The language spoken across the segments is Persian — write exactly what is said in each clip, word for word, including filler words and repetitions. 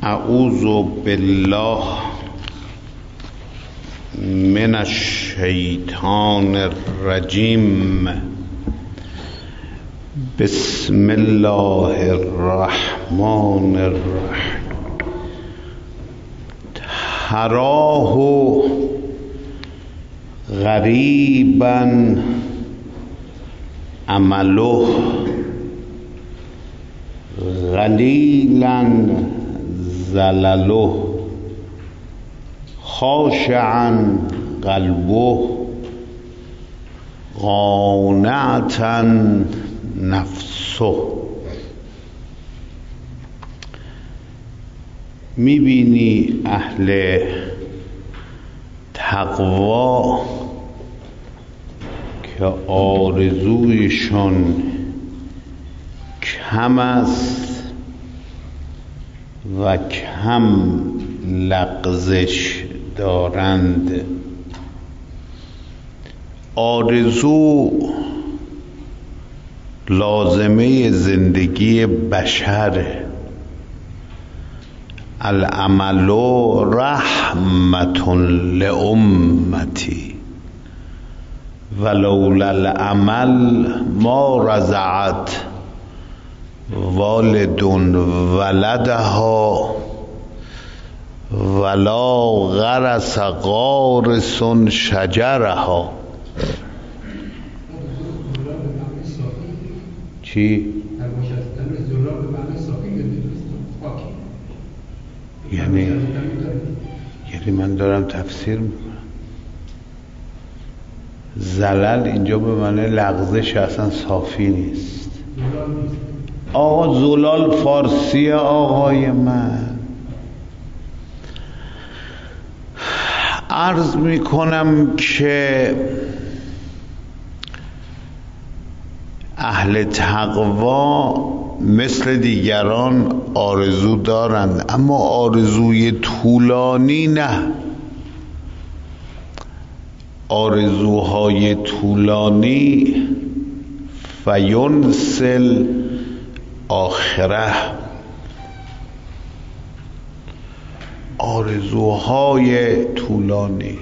اعوذ بالله من الشیطان الرجیم. بسم الله الرحمن الرحیم. تراه غریبا عمله قلیلا زلله خاشعا قلبه قانعة نفسه. میبینی اهل تقوا که آرزویشون کم است و کم لغزش دارند. آرزو لازمه زندگی بشره. العمل رحمة لأمتی ولولا العمل ما رضعت والد ولدها ولا غرس غارس شجرها. چی؟ یعنی یعنی من دارم تفسیر میکنم. زلل اینجا به معنی لغزش اصلا صافی نیست. آقا زلال فارسی آقای من. عرض میکنم که اهل تقوا مثل دیگران آرزو دارند، اما آرزوی طولانی نه. آرزوهای طولانی فینسل آخره. آرزوهای طولانی،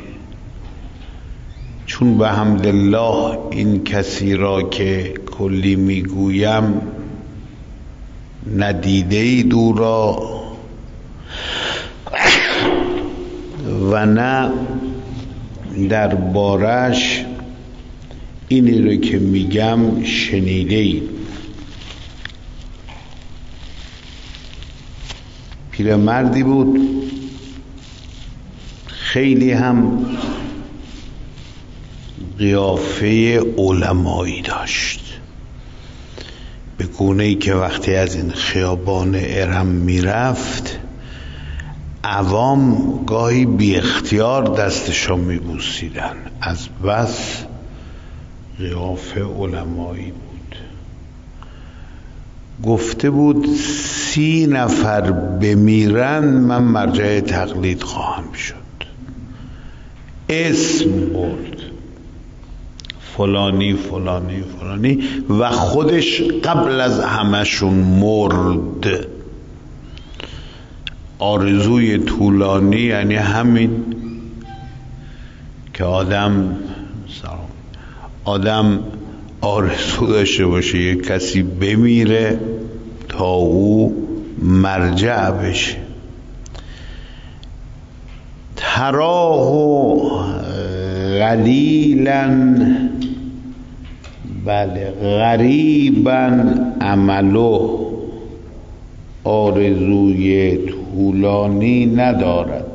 چون به حمدالله این کسی را که کلی میگویم ندیده اید او را و نه در بارش اینی رو که میگم شنیده اید. پیرمردی بود، خیلی هم قیافه علمایی داشت، به گونه‌ای که وقتی از این خیابان ارم میرفت عوام گاهی بی اختیار دستشو میبوسیدن، از بس قیافه علمایی بود. گفته بود سی نفر بمیرن من مرجع تقلید خواهم شد. اسم برد، فلانی فلانی فلانی، و خودش قبل از همشون مرد. آرزوی طولانی یعنی همین که آدم آدم آرزو داشته باشه یک کسی بمیره تا او مرجع بشه. تراه قلیلا، بله، غریبا عمله، آرزوی طولانی ندارد.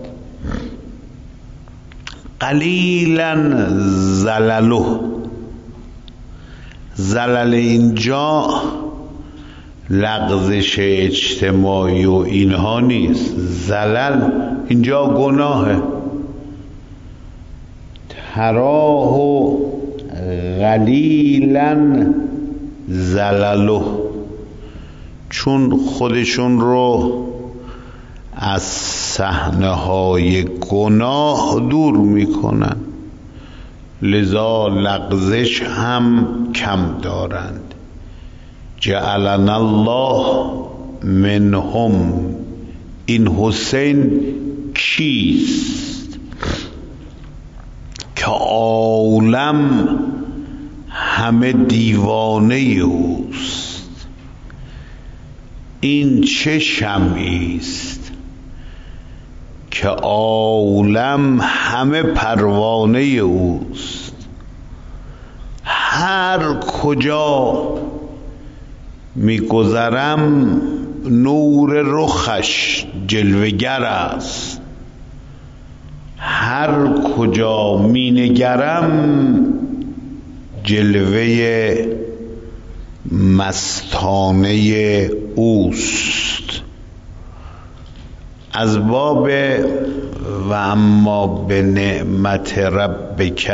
قلیلا زلله، زلل اینجا لغزش اجتماعی و اینها نیست. زلل اینجا گناهه. تراه قلیلا زلله، چون خودشون رو از صحنه های گناه دور میکنن، لذا لغزش هم کم دارند. جعلنا الله منهم این حسین کیست که عالم همه دیوانه اوست؟ این چه شمعیست که عالم همه پروانه اوست؟ هر کجا میگذرم نور رخش جلوگر است، هر کجا مینگرم جلوه مستانه اوست. از باب و اما به نعمت ربک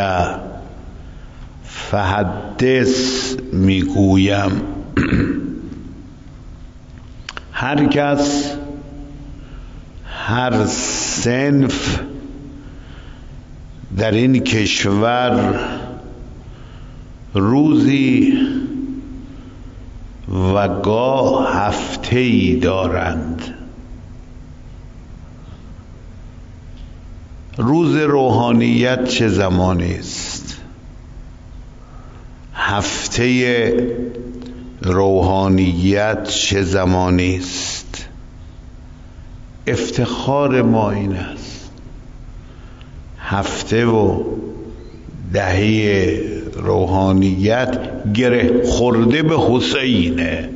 فحدث میگویم هر کس هر صنف در این کشور روزی و گاه هفته‌ای دارند. روز روحانیت چه زمانی است؟ هفته روحانیت چه زمانی است؟ افتخار ما این است هفته و دهه روحانیت گره خورده به حسینه.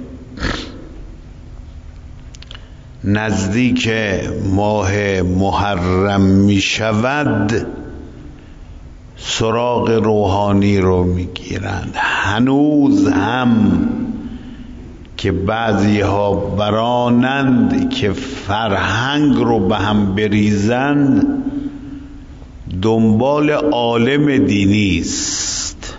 نزدیک ماه محرم می شود سراغ روحانی رو می گیرند. هنوز هم که بعضی ها برانند که فرهنگ رو به هم بریزند، دنبال عالم دینی است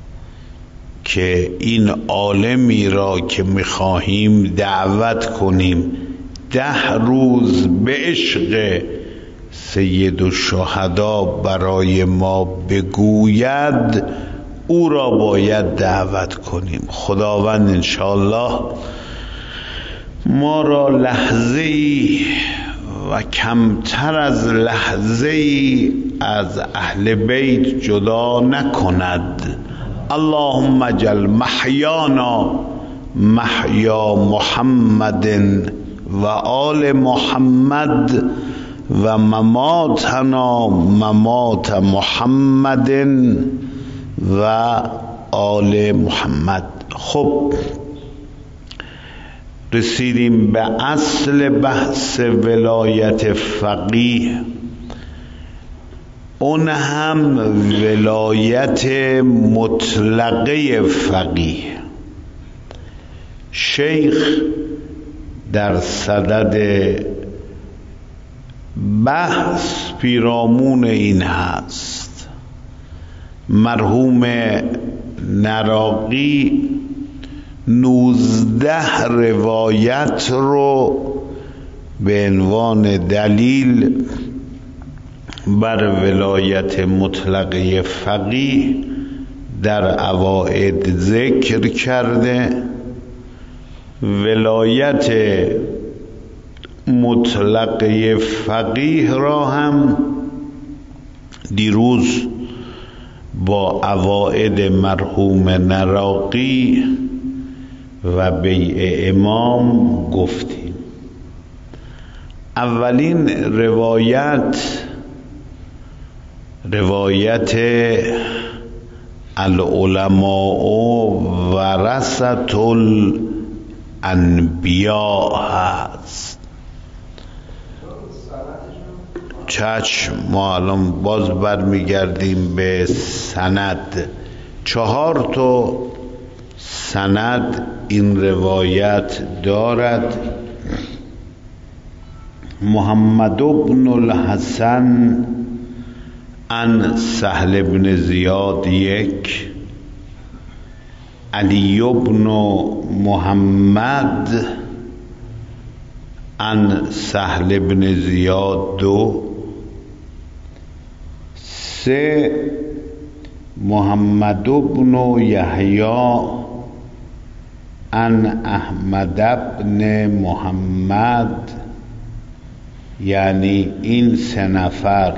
که این عالمی را که می‌خواهیم دعوت کنیم ده روز به عشق سید الشهدا برای ما بگوید، او را باید دعوت کنیم. خداوند انشاءالله ما را لحظه ای و کمتر از لحظه ای از اهل بیت جدا نکند. اللهم اجعل محیانا محیا محمد و آل محمد و مماتنا ممات محمد و آل محمد. خب رسیدیم به اصل بحث ولایت فقیه، اون هم ولایت مطلقه فقیه. شیخ در صدد بحث پیرامون این هست. مرحوم نراقی نوزده روایت رو به عنوان دلیل بر ولایت مطلقه فقیه در اواعد ذکر کرده. ولایت مطلقه فقیه را هم دیروز با اواعد مرحوم نراقی و بیع امام گفتیم. اولین روایت روایت العلماء ورثة الانبیاء هست. چشم، ما الان باز برمیگردیم به سند. چهار تا سند این روایت دارد. محمد بن الحسن عن سهل بن زیاد یک، علی بن محمد عن سهل بن زیاد دو، سه محمد بن یحیی عن احمد بن محمد یعنی این سه نفر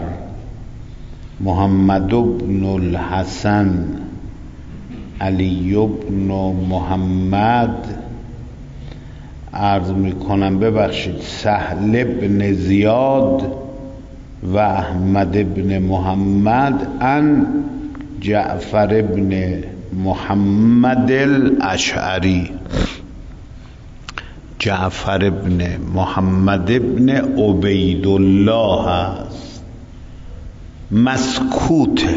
محمد بن الحسن، علی بن محمد، عرض میکنم ببخشید سهل بن زیاد و احمد بن محمد ان جعفر بن محمد الاشعری. جعفر بن محمد بن عبید الله است، مسکوته،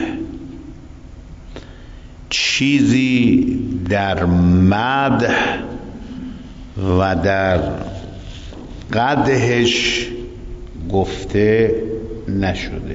چیزی در مدح و در قدحش گفته نشده.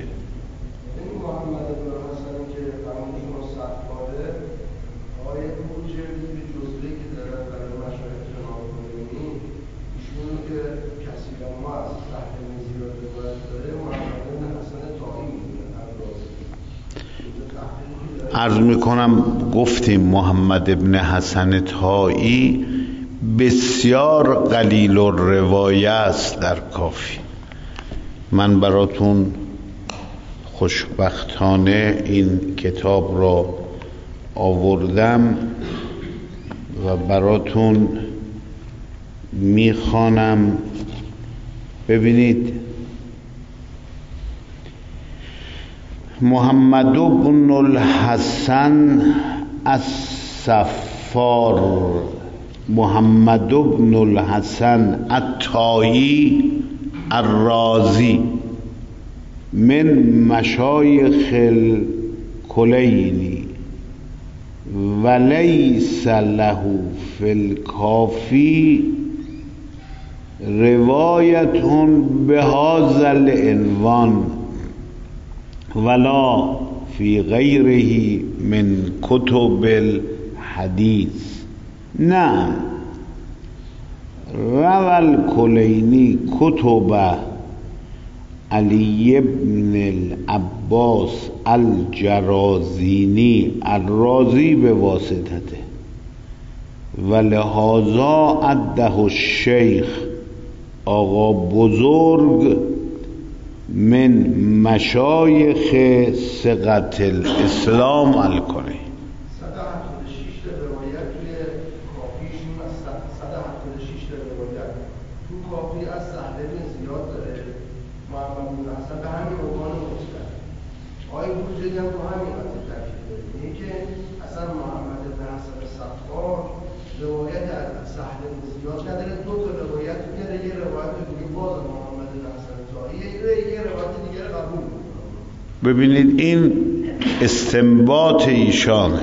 عرض میکنم گفتیم محمد ابن حسن طائی بسیار قلیل الروایه است در کافی. من براتون خوشبختانه این کتاب را آوردم و براتون میخوانم. ببینید محمد بن الحسن الصفار، محمد بن الحسن الطائی الرازی من مشایخ الکلینی ولیس له فی الکافی روایت بهذا العنوان ولا فی غیره من کتب الحدیث. نعم روى الکلینی کتب علی بن العباس الجرازینی الرازی به واسطته ولهذا عده الشیخ آقا بزرگ من مشایخ ثقة الاسلام الکنه. ببینید این استنباط ایشانه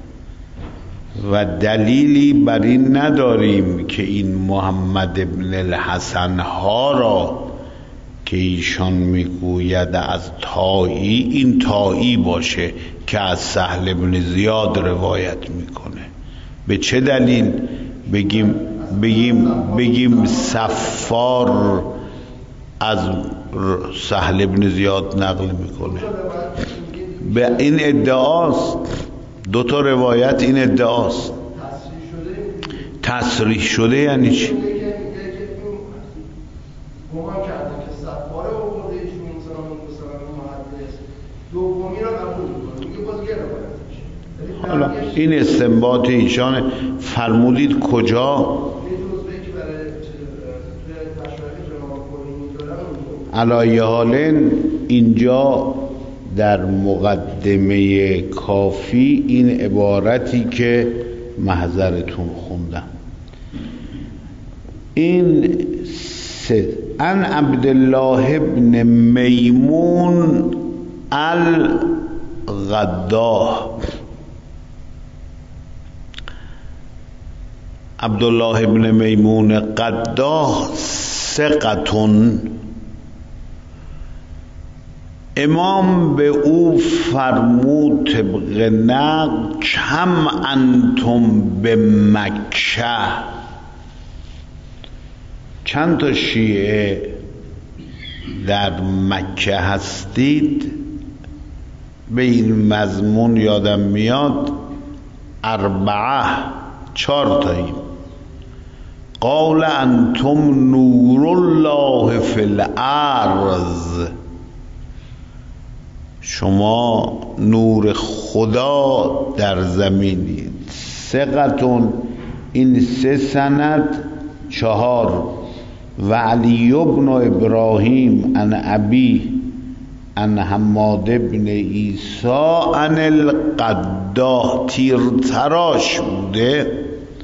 و دلیلی بر این نداریم که این محمد ابن الحسن ها را که ایشان میگوید از طائی این طائی باشه که از سهل بن زیاد روایت میکنه. به چه دلیل بگیم بگیم بگیم صفار از سهل بن زیاد نقل میکنه؟ به این ادعاست، دو تا روایت این ادعاست. تصریح شده یعنی چی؟ حالا این استنباط ایشانه. فرمودید کجا؟ علایه حالن اینجا در مقدمه کافی این عبارتی که محضرتون خوندم این سه ان عبدالله ابن میمون القداح. عبدالله ابن میمون قداح ثقتون، امام به او فرمود طبق نقل کم انتم به مکه، چند تا شیعه در مکه هستید؟ به این مضمون یادم میاد اربعه، چهار تاییم. قال انتم نور الله فی الارض، شما نور خدا در زمینید. ثقتون، این سه سند چهار. و علی بن ابراهیم عن ابی عن حماد بن عیسی عن القداح، تیر تراش بوده.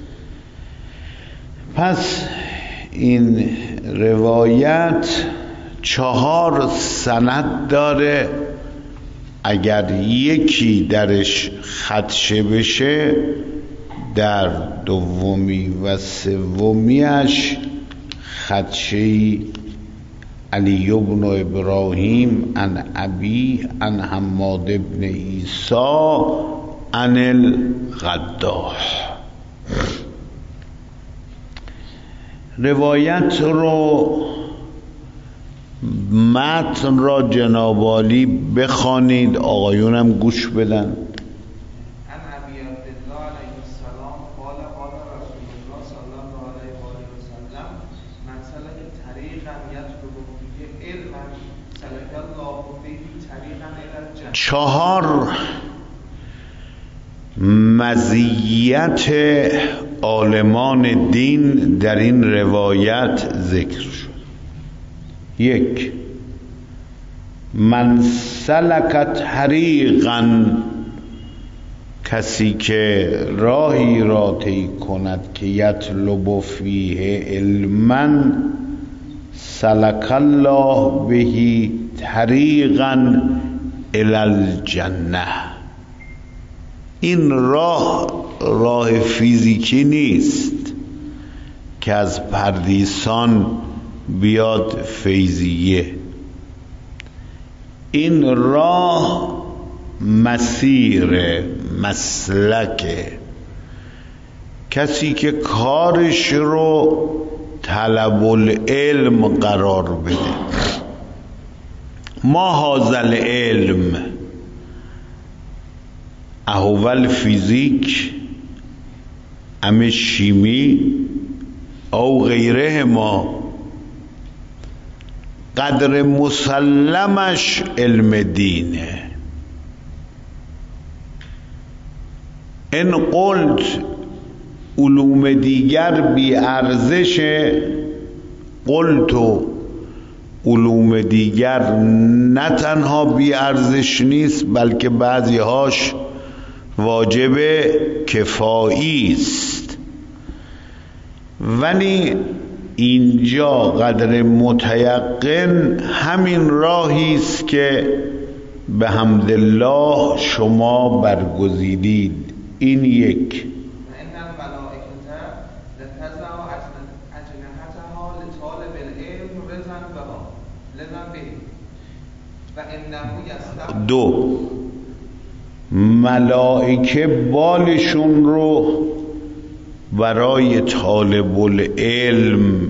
پس این روایت چهار سند داره. اگر یکی درش خدشه بشه، در دومی و سومیش خدشه‌ای علی بن ابراهیم عن ابی عن حماد بن عیسی عن القداح. روایت رو، متن را جناب عالی بخوانید، آقایونم گوش بدن. چهار مزیت عالمان دین در این روایت ذکر شد. یک، من سلک طریقا، کسی که راهی را طی کند که یطلب فیه علما سلک الله به طریقا الی الجنه. این راه راه فیزیکی نیست که از پردیسان بیاد فیضیه. این راه مسیر، مسلکه. کسی که کارش رو طلب العلم قرار بده. ما هذا العلم اهو فیزیک ام شیمی او غیره، ما قدر مسلمش علم دینه. ان قلت علوم دیگر بی ارزشه، قلت علوم دیگر نه تنها بی ارزش نیست بلکه بعضی هاش واجب کفایی است. ولی اینجا قدر متیقن همین راهی است که به حمدالله شما برگزیدید. این یک. دو، ملائکه بالشون رو برای طالب العلم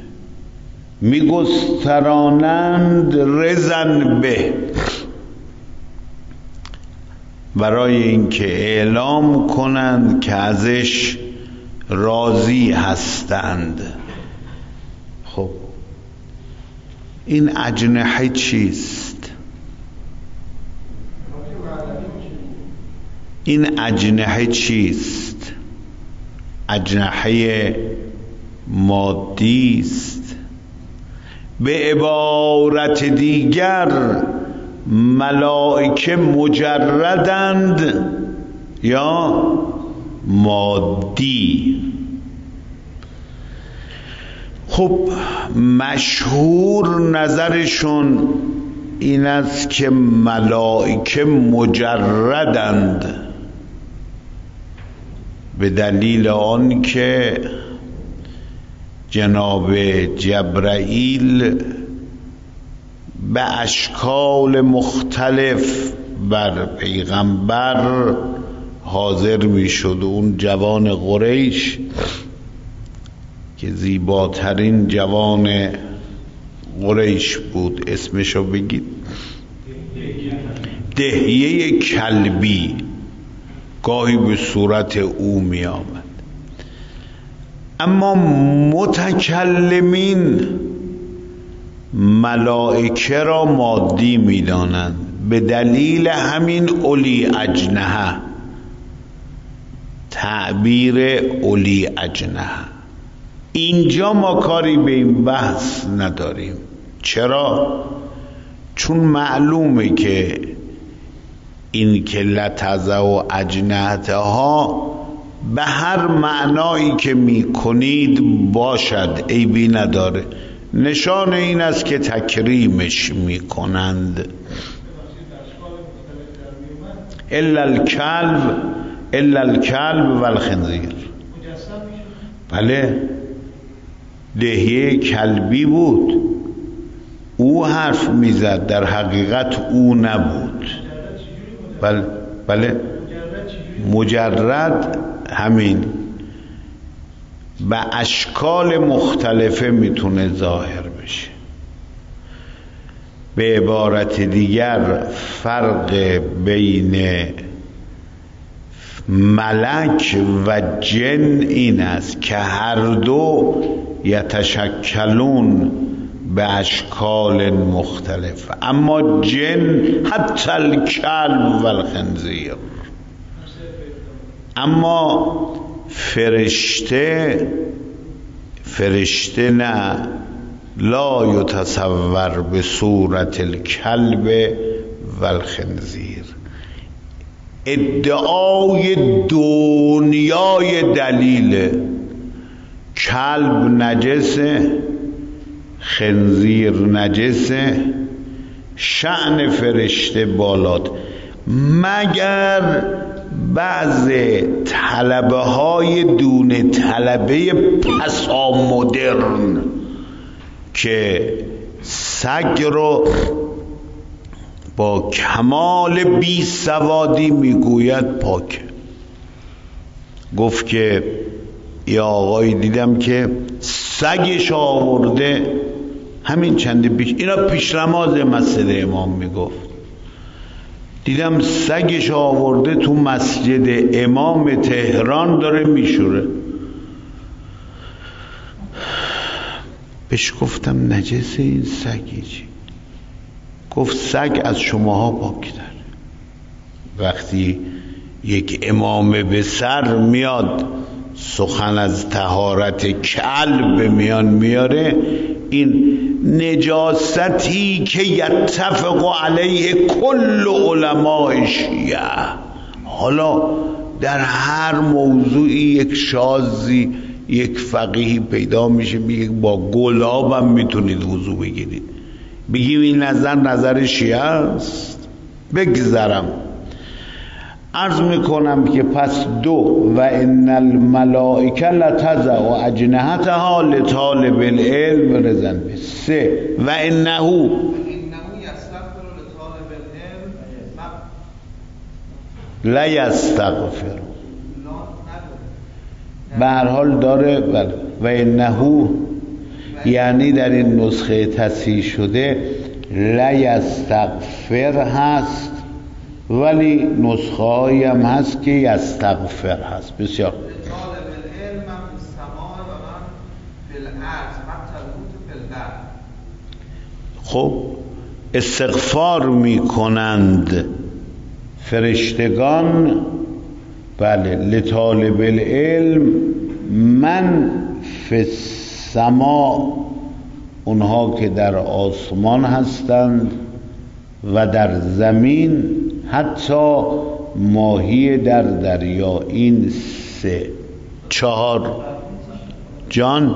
میگسترانند، رزن به، برای اینکه اعلام کنند که ازش راضی هستند. خب این اجنحه چیست؟ این اجنحه چیست؟ اجنحه مادی است. به عبارت دیگر ملائکه مجردند یا مادی. خب مشهور نظرشون این است که ملائکه مجردند، به دلیل آن که جناب جبرائیل به اشکال مختلف بر پیغمبر حاضر می شد. اون جوان قریش که زیباترین جوان قریش بود، اسمشو بگید، دحیه کلبی، گاهی به صورت او می آمد. اما متکلمین ملائکه را مادی میدانند به دلیل همین اولی اجنحه، تعبیر اولی اجنحه. اینجا ما کاری به این بحث نداریم. چرا؟ چون معلومه که این که لتضع و اجنحتها به هر معنایی که میکنید باشد، عیبی نداره. نشان این است که تکریمش میکنند. الا الکلب الا الکلب و الخنزیر. بله، دهیه کلبی بود، او حرف میزد، در حقیقت او نبود. بله بله مجرد همین به اشکال مختلفه میتونه ظاهر بشه. به عبارت دیگر فرق بین ملک و جن این است که هر دو یتشکلون به اشکال مختلف، اما جن حتی الکلب و الخنزیر. اما فرشته فرشته نه، لا یتصور به صورت الکلب و الخنزیر. ادعای دنیای دلیل، کلب نجسه، خنزیر نجسه، شأن فرشته بالات، مگر بعض طلبه های دون طلبه پسا مدرن که سگ رو با کمال بی سوادی میگوید پاک. گفت که یا آقایی دیدم که سگش آورده، همین چند پیش، اینا پیش نماز مسجد امام میگفت، دیدم سگش آورده تو مسجد امام تهران داره میشوره. بهش گفتم نجسه این سگی چی؟ گفت سگ از شماها پاکتر. وقتی یک امام به سر میاد سخن از طهارت کلب میان میاره، این نجاستی که یتفق علیه کل علماء شیعه. حالا در هر موضوعی یک شاذی، یک فقیهی پیدا میشه میگه با گلاب هم میتونید وضو بگیرید. بگیم این نظر نظر شیعه است. بگذرم عرض میکنم که پس دو و ان الملائکه لتضع اجنحتها لطالب العلم رزن به سه و انه لا یستغفر. به هر حال داره و انه، یعنی در این نسخه تصحیح شده لا یستغفر هست، ولی نسخه هایی هم هست که یستغفر هست. بسیار خب، استغفار می کنند فرشتگان، بله، لطالب العلم من فی السما، اونها که در آسمان هستند و در زمین، حتی ماهی در دریا. این سه. چهار جان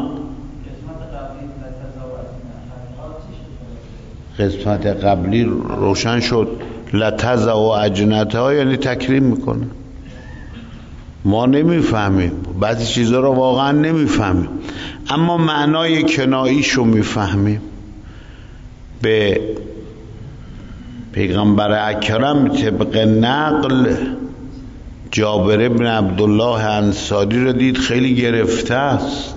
قسمت قبلی روشن شد. لتضع اجنحتها یعنی تکریم میکنه. ما نمیفهمیم، بعضی چیزها رو واقعا نمیفهمیم، اما معنای کناییشو میفهمیم. به پیغمبر اکرم طبق نقل جابر بن عبدالله انصاری رو دید خیلی گرفته است.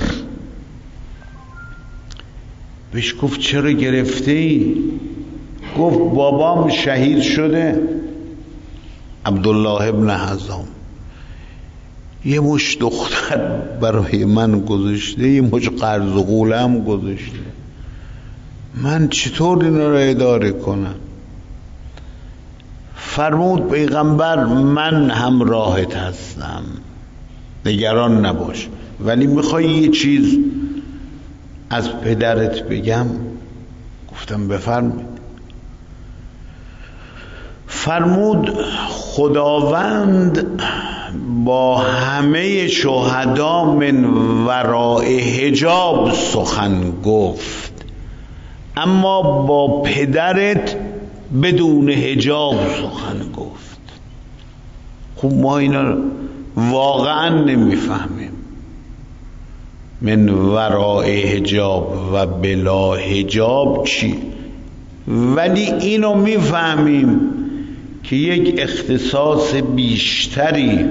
بهش گفت چرا گرفته ای؟ گفت بابام شهید شده، عبدالله ابن حزام. یه مش دختر برای من گذاشته، یه مش قرض و قولم گذاشته، من چطور اینا رو اداره کنم؟ فرمود پیغمبر من همراهت هستم، نگران نباش، ولی میخوای یه چیز از پدرت بگم؟ گفتم بفرمایید. فرمود خداوند با همه شهدا من وراء حجاب سخن گفت، اما با پدرت بدون حجاب سخن گفت. خب ما اینا واقعا نمیفهمیم، من وراء حجاب و بلا حجاب چی، ولی اینو میفهمیم که یک اختصاص بیشتری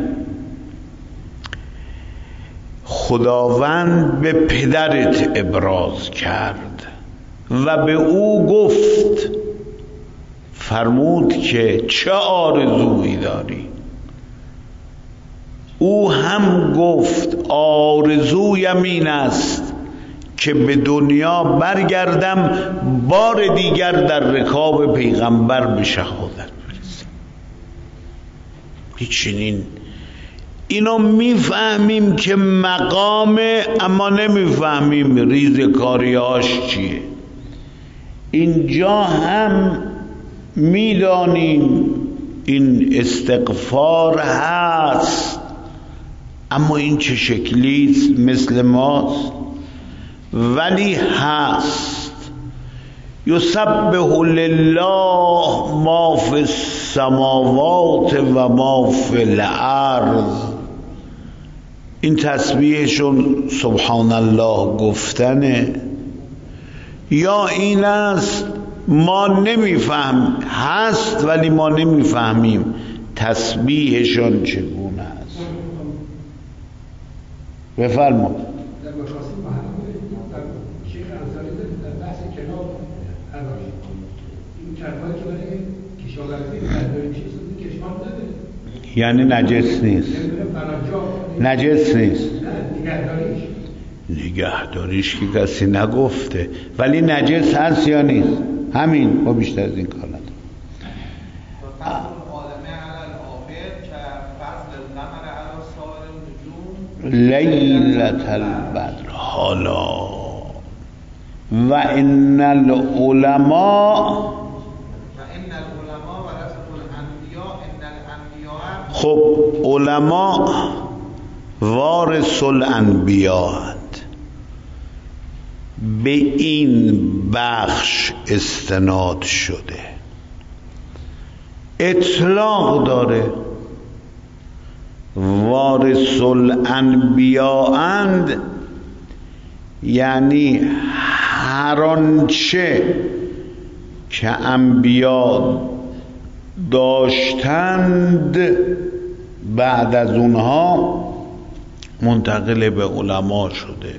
خداوند به پدرت ابراز کرد و به او گفت، فرمود که چه آرزویی داری؟ او هم گفت آرزویم این است که به دنیا برگردم، بار دیگر در رکاب پیغمبر به شهادت برسم. چنین اینو میفهمیم که مقامه، اما نمیفهمیم ریزکاریاش چیه. اینجا هم میدانیم این استغفار هست، اما این چه شکلیست؟ مثل ماست ولی هست. یسبح لله ما فی السماوات و ما فی الارض. این تسبیحشون سبحان الله گفتنه، یا این است ما نمیفهم، هست ولی ما نمیفهمیم تسبیحشون چگونه است. بفرما. یعنی نجس نیست، نجس نیست، نگهداریش که کسی نگفته، ولی نجس هست یا نیست؟ همین، ما بیشتر از این کار نداریم. لیلة البدر حالا و ان العلماء خب علما وارث الانبیاء، به این بخش استناد شده، اطلاق داره. وارث الانبیاء اند یعنی هر آنچه که انبیا داشتند بعد از اونها منتقل به علما شده.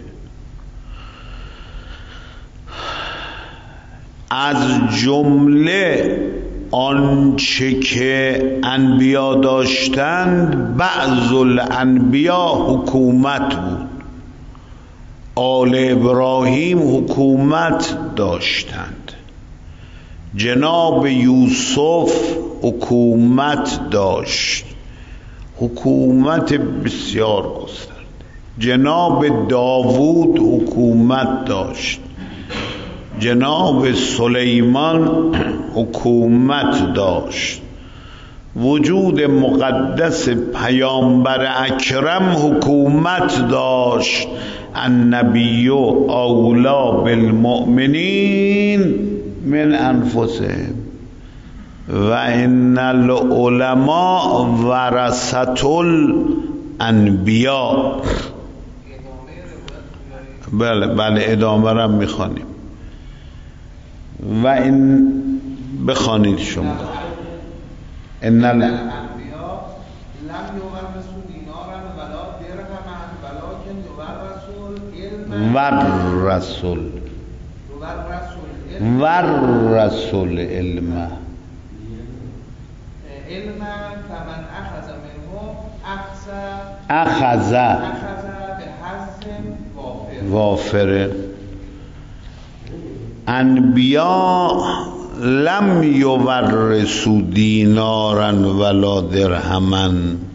از جمله آنچه که انبیا داشتند، بعض الانبیا حکومت بود. آل ابراهیم حکومت داشتند، جناب یوسف حکومت داشت، حکومت بسیار گسترده. جناب داوود حکومت داشت، جناب سلیمان حکومت داشت. وجود مقدس پیامبر اکرم حکومت داشت. النبی اولا بالمؤمنین من انفسهم و ان العلماء ورثة الانبیاء. بله بله ادامه را میخوانیم. و این بخوانید شما. ان الانبیاء لم یورثوا دینارا ولا درهما ولکن یورثوا الرسول ورثوا العلم علما فمن اخذ منه اخذ اخذ به حظ وافره. انبیا لم یورثوا دینارا ولا درهما،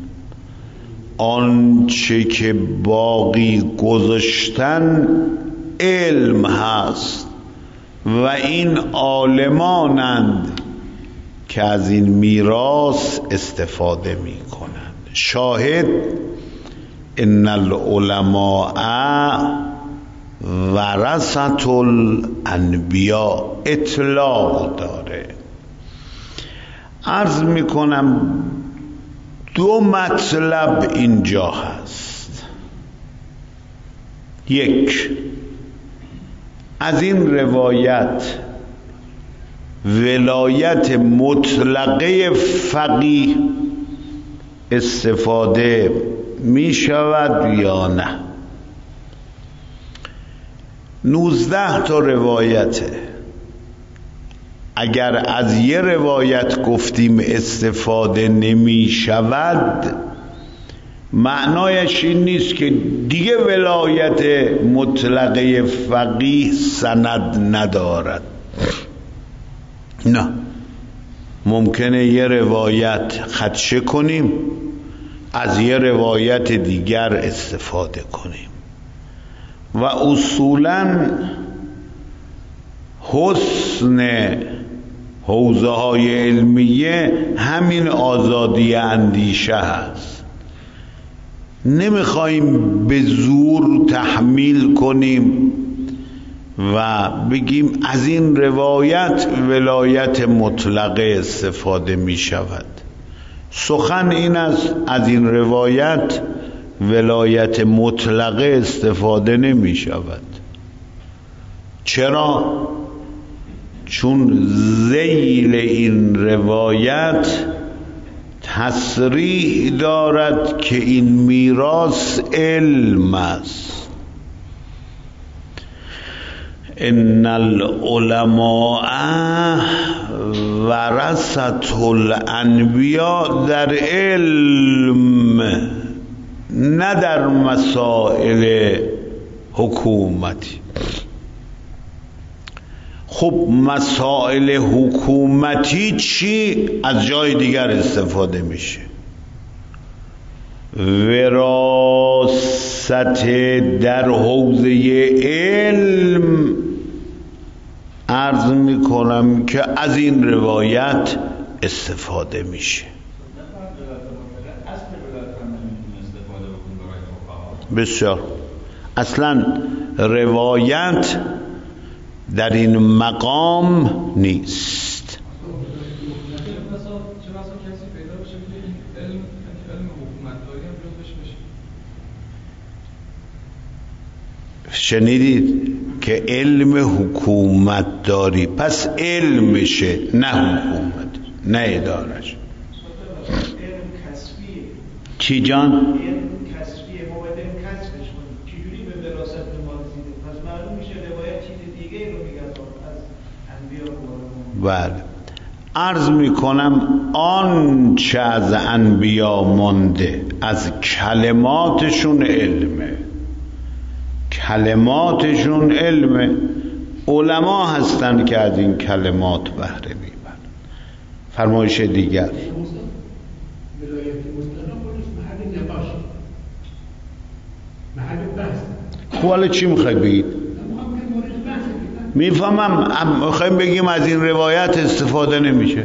آنچه که باقی گذاشتن علم هست و این عالمانند که از این میراث استفاده می کنند. شاهد ان العلماء ورثة الانبیاء اطلاق داره. عرض می کنم دو مطلب اینجا هست. یک، از این روایت ولایت مطلقه فقیه استفاده می شود یا نه؟ نوزده تا روایته. اگر از یه روایت گفتیم استفاده نمی شود، معنایش این نیست که دیگه ولایت مطلقه فقیه سند ندارد. نه، ممکنه یه روایت خدشه کنیم، از یه روایت دیگر استفاده کنیم و اصولاً حسن حوزه های علمیه همین آزادی اندیشه هست. نمیخوایم به زور تحمیل کنیم و بگیم از این روایت ولایت مطلقه استفاده می شود. سخن این است از این روایت ولایت مطلقه استفاده نمی شود. چرا؟ چون ذیل این روایت تصریح دارد که این میراث علم است. ان العلماء ورثة الانبیاء در علم، نه در مسائل حکومتی. خب مسائل حکومتی چی؟ از جای دیگر استفاده میشه. وراثت در حوزه علم عرض میکنم که از این روایت استفاده میشه. بسیار. اصلا روایت در این مقام نیست. شنیدید که علم حکومت داری، پس علمشه نه حکومت، نه ادارش. چی جان؟ بله. عرض می کنم آنچه از انبیا مانده از کلماتشون علمه، کلماتشون علمه. علما هستن که از این کلمات بهره میبرن. فرمایش دیگر. ولایت مطلقه محل نقاش، محل بحث. خب حالا چی میخوای بگید؟ میفهمم. میخوایم بگیم از این روایت استفاده نمیشه.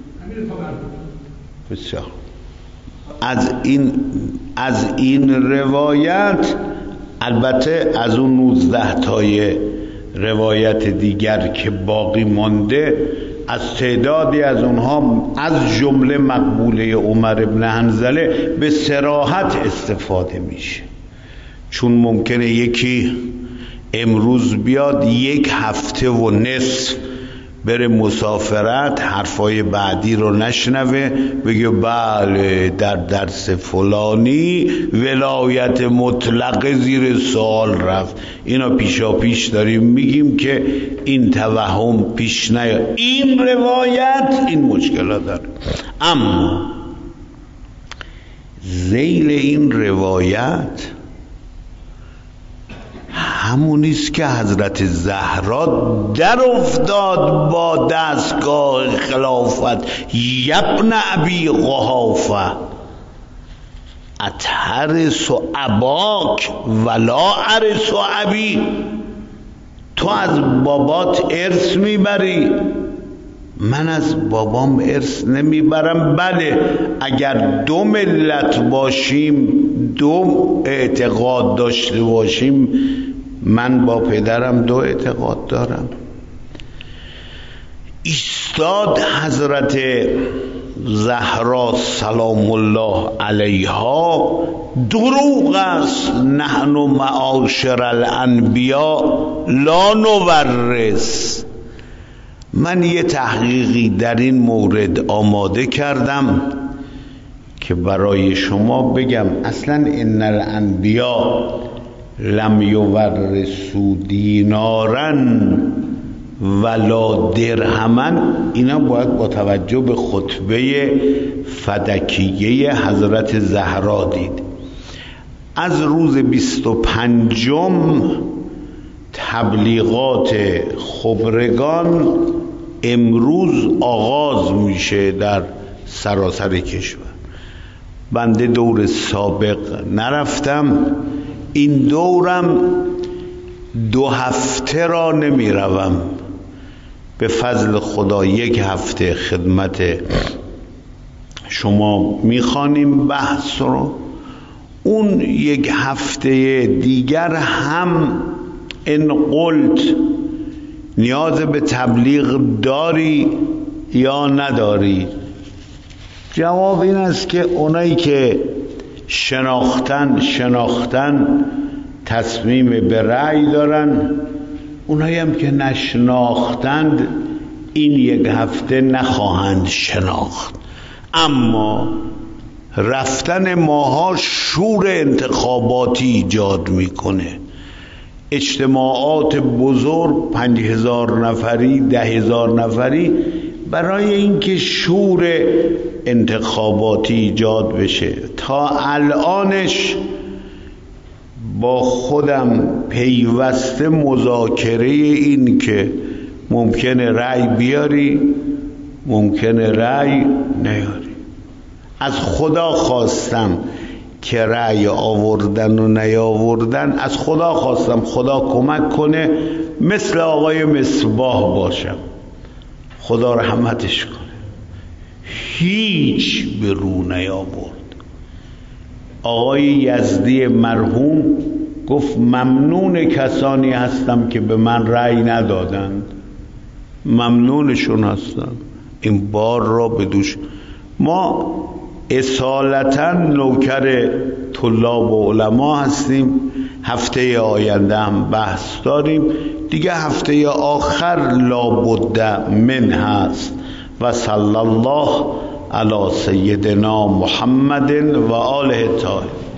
بسیار. از این از این روایت، البته از اون نوزده تای روایت دیگر که باقی مانده، از تعدادی از اونها از جمله مقبوله عمر ابن حنظله به صراحت استفاده میشه. چون ممکنه یکی امروز بیاد یک هفته و نصف بره مسافرت، حرفای بعدی رو نشنوه، بگه بله در درس فلانی ولایت مطلقه زیر سوال رفت. اینا پیشا پیش داریم میگیم که این توهم پیش نیاد. این روایت این مشکلات داره. اما ذیل این روایت همونیست که حضرت زهرا در افتاد با دستگاه خلافت. یبن ابی قحافه اتحرس و اباک ولا ارس و ابی، تو از بابات ارث میبری، من از بابام ارث نمیبرم. بله اگر دو ملت باشیم، دو اعتقاد داشته باشیم، من با پدرم دو اعتقاد دارم. ایستاد حضرت زهرا سلام الله علیها، دروغ است نحن معاشر الانبیا لا نورث. من یه تحقیقی در این مورد آماده کردم که برای شما بگم اصلا ان الانبیا لم یورثوا دینارا ولا درهما. اینا باید با توجه به خطبه فدکیه حضرت زهرا دید. از روز بیست و پنجم تبلیغات خبرگان امروز آغاز میشه در سراسر کشور. بنده دور سابق نرفتم، این دورم دو هفته را نمی روم. به فضل خدا یک هفته خدمت شما میخوانیم بحث رو. اون یک هفته دیگر هم ان قلت نیاز به تبلیغ داری یا نداری؟ جواب این است که اونایی که شناختن شناختن تصمیم به رأی دارن، اونایی هم که نشناختند این یک هفته نخواهند شناخت. اما رفتن ماها شور انتخاباتی ایجاد میکنه. اجتماعات بزرگ پنج هزار نفری، ده هزار نفری، برای اینکه شور انتخاباتی ایجاد بشه. تا الانش با خودم پیوسته مذاکره این که ممکنه رأی بیاری، ممکنه رأی نیاری. از خدا خواستم که رأی آوردن و نیاوردن، از خدا خواستم خدا کمک کنه مثل آقای مصباح باشم، خدا رحمتش کنه. هیچ به رو نیاورد. آقای یزدی مرحوم گفت ممنون کسانی هستم که به من رأی ندادند، ممنونشون هستم. این بار را به دوش ما اصالتا نوکر طلاب و علما هستیم. هفته آینده هم بحث داریم دیگه. هفته آخر لابد من هست. و صلی الله علی سیدنا محمد و آله الطاهرین.